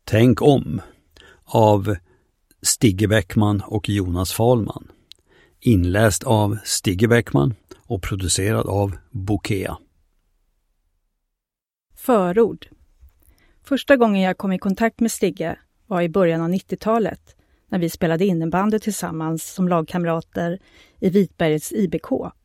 Tänk om av Stigge Bäckman och Jonas Fahlman. Inläst av Stigge Bäckman och producerad av Bokea. Förord. Första gången jag kom i kontakt med Stigge var i början av 90-talet när vi spelade innebandy tillsammans som lagkamrater i Vitbergets IBK.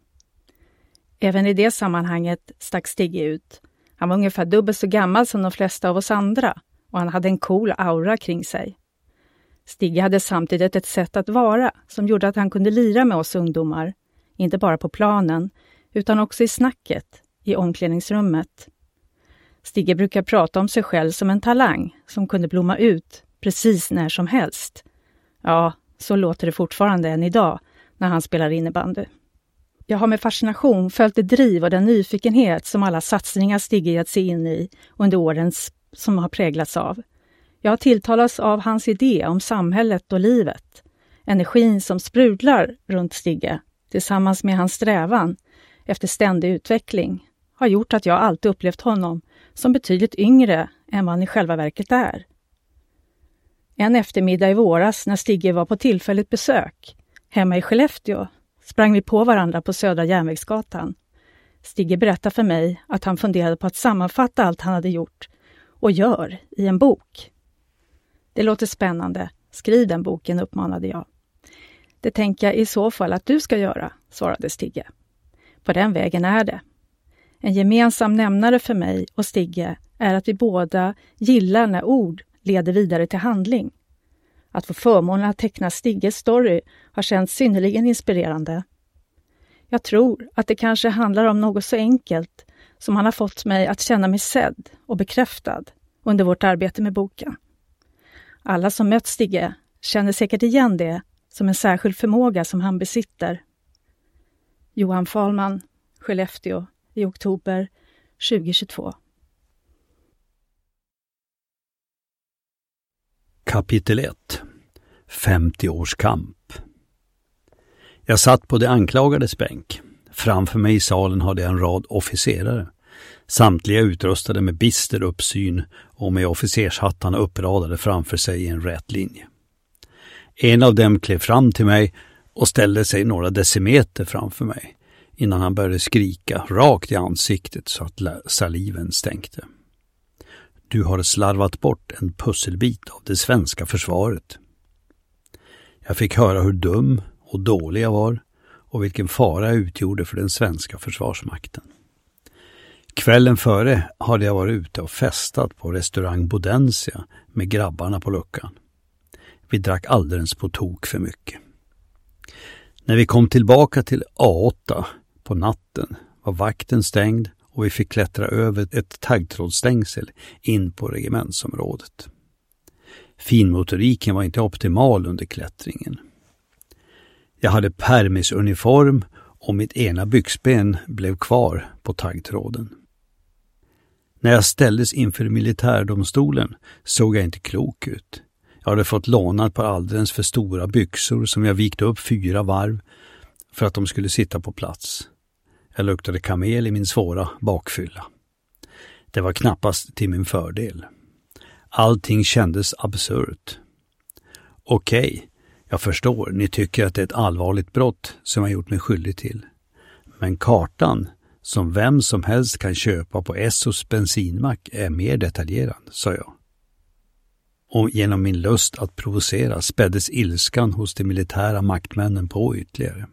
Även i det sammanhanget stack Stigge ut. Han var ungefär dubbelt så gammal som de flesta av oss andra och han hade en cool aura kring sig. Stigge hade samtidigt ett sätt att vara som gjorde att han kunde lira med oss ungdomar, inte bara på planen utan också i snacket, i omklädningsrummet. Stigge brukar prata om sig själv som en talang som kunde blomma ut precis när som helst. Ja, så låter det fortfarande än idag när han spelar innebandy. Jag har med fascination följt det driv och den nyfikenhet som alla satsningar Stigge gett sig in i under åren som har präglats av. Jag har tilltalats av hans idé om samhället och livet. Energin som sprudlar runt Stigge tillsammans med hans strävan efter ständig utveckling har gjort att jag alltid upplevt honom som betydligt yngre än vad han i själva verket är. En eftermiddag i våras när Stigge var på tillfälligt besök hemma i Skellefteå sprang vi på varandra på Södra Järnvägsgatan. Stigge berättade för mig att han funderade på att sammanfatta allt han hade gjort och gör i en bok. Det låter spännande. Skriv den boken, uppmanade jag. Det tänker jag i så fall att du ska göra, svarade Stigge. På den vägen är det. En gemensam nämnare för mig och Stigge är att vi båda gillar när ord leder vidare till handling. Att få förmånen att teckna Stigges story har känts synnerligen inspirerande. Jag tror att det kanske handlar om något så enkelt som han har fått mig att känna mig sedd och bekräftad under vårt arbete med boken. Alla som mött Stigge känner säkert igen det som en särskild förmåga som han besitter. Johan Fahlman, Skellefteå, i oktober 2022. Kapitel 1. 50 års kamp. Jag satt på det anklagades bänk. Framför mig i salen hade jag en rad officerare. Samtliga utrustade med bister uppsyn och med officershattarna uppradade framför sig i en rät linje. En av dem klev fram till mig och ställde sig några decimeter framför mig innan han började skrika rakt i ansiktet så att saliven stänkte. Du har slarvat bort en pusselbit av det svenska försvaret. Jag fick höra hur dum och dålig jag var och vilken fara jag utgjorde för den svenska försvarsmakten. Kvällen före hade jag varit ute och festat på restaurang Bodensia med grabbarna på luckan. Vi drack alldeles på tok för mycket. När vi kom tillbaka till A8 på natten var vakten stängd och vi fick klättra över ett taggtrådsstängsel in på regementsområdet. Finmotoriken var inte optimal under klättringen. Jag hade permisuniform och mitt ena byxben blev kvar på taggtråden. När jag ställdes inför militärdomstolen såg jag inte klok ut. Jag hade fått låna ett par alldeles för stora byxor som jag vikt upp 4 varv för att de skulle sitta på plats. Jag luktade kamel i min svåra bakfylla. Det var knappast till min fördel. Allting kändes absurt. Okej, jag förstår, ni tycker att det är ett allvarligt brott som jag gjort mig skyldig till. Men kartan, som vem som helst kan köpa på Essos bensinmack, är mer detaljerad, sa jag. Och genom min lust att provocera späddes ilskan hos de militära maktmännen på ytterligare.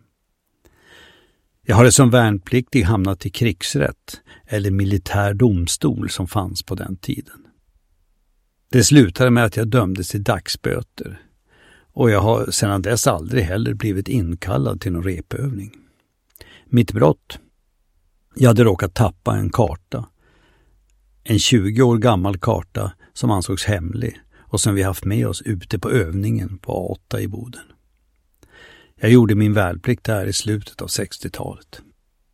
Jag hade som värnpliktig hamnat i krigsrätt eller militär domstol som fanns på den tiden. Det slutade med att jag dömdes till dagsböter och jag har sedan dess aldrig heller blivit inkallad till någon repövning. Mitt brott? Jag hade råkat tappa en karta. En 20 år gammal karta som ansågs hemlig och som vi haft med oss ute på övningen på A8 i Boden. Jag gjorde min värnplikt där i slutet av 60-talet.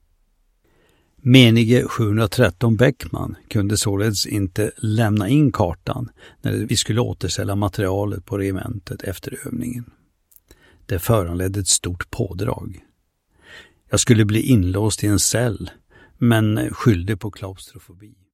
Menige 713 Bäckman kunde således inte lämna in kartan när vi skulle återställa materialet på regementet efter övningen. Det föranledde ett stort pådrag. Jag skulle bli inlåst i en cell, men skyllde på klaustrofobi.